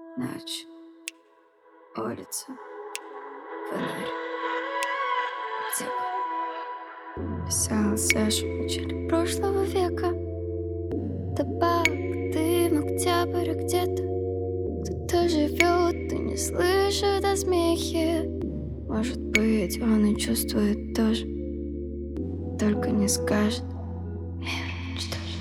Ночь, улица, фонарь, аптека. Писал Саша в начале прошлого века. Табак, дым, октябрь, где-то кто-то живет и не слышит о смехе. Может быть, он и чувствует тоже, только не скажет. Что же?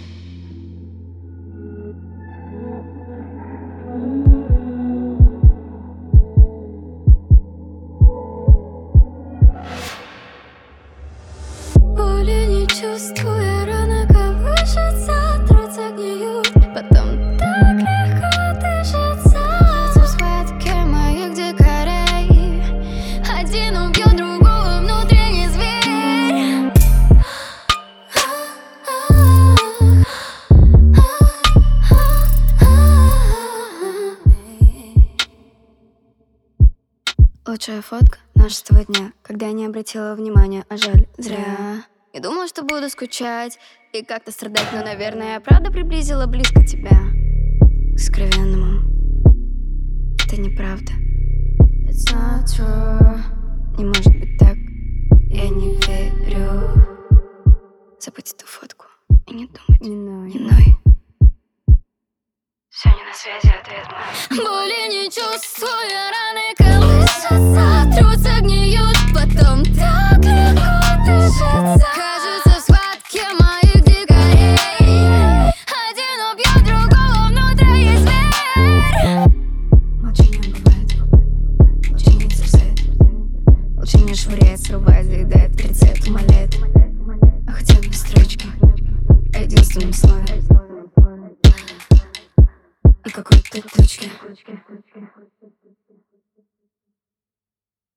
Боли не чувствуя, раны колышутся, трутся, гниют, потом так легко дышится. В схватке моих дикарей один убьет другого, внутренний зверь. Лучшая фотка нашего дня, когда я не обратила внимания, а жаль, зря. Я думала, что буду скучать и как-то страдать, но, наверное, я правда приблизила близко тебя к сокровенному. Это неправда. It's not true. Не может быть так. Я не верю. Забудь эту фотку и не думать. Не ной. Все не на связи, ответ мой. Боли не чувствуя, раны колышутся, трутся, гниют, потом так легко дышится. Кажется, в схватке моих дикарей один убьет другого, внутренний зверь. Молчание бывает, молчание терзает, молчание швыряет, срывает, заедает, рецепт умоляет. А хотя бы строчки о единственном слове и какой-то точке.